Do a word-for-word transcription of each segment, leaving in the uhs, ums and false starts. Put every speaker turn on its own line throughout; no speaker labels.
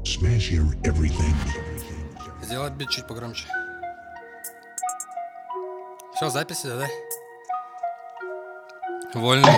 Smash your everything.
Сделать бит чуть погромче. Все, записи, да? Вольно.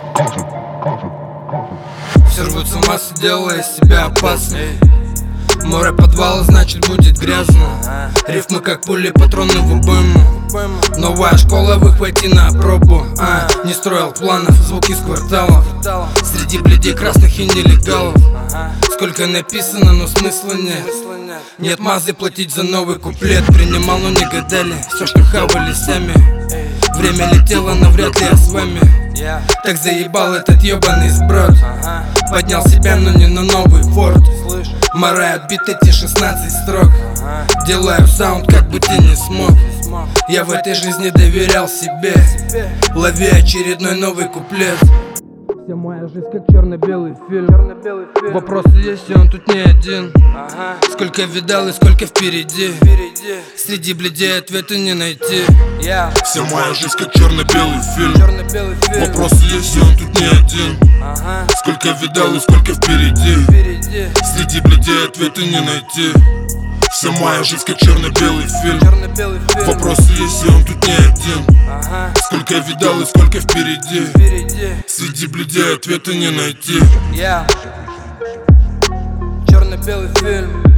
Все рвут с ума, делая себя опасной. Море подвала, значит будет грязно. Рифмы как пули, патроны в обойму. Новая школа, выхвати на пробу. а, Не строил планов, звуки с кварталов. Среди бледей красных и нелегалов. Сколько написано, но смысла нет. Нет мазы платить за новый куплет. Принимал, но не гадали, все что хавали сами. Время летело, но вряд ли я с вами. Так заебал этот ебаный сброд. Поднял себя, но не на новый форт. Мораю бит эти шестнадцать строк. Делаю саунд, как бы ты не смог. Я в этой жизни доверял себе. Лови очередной новый куплет. Вся моя жизнь как черно-белый фильм. Вопрос есть, и он тут не один. Сколько видал и сколько впереди. Среди бледей ответа не найти.
Вся моя жизнь как черно-белый фильм. Вопрос есть, и он тут не один. Сколько видал и сколько впереди. Среди бледей ответа не найти. Вся моя жизнь как черно-белый фильм. Вопрос есть, и он тут не один. Сколько видал и сколько впереди. Среди бледей ответа не найти.
Черно-белый фильм.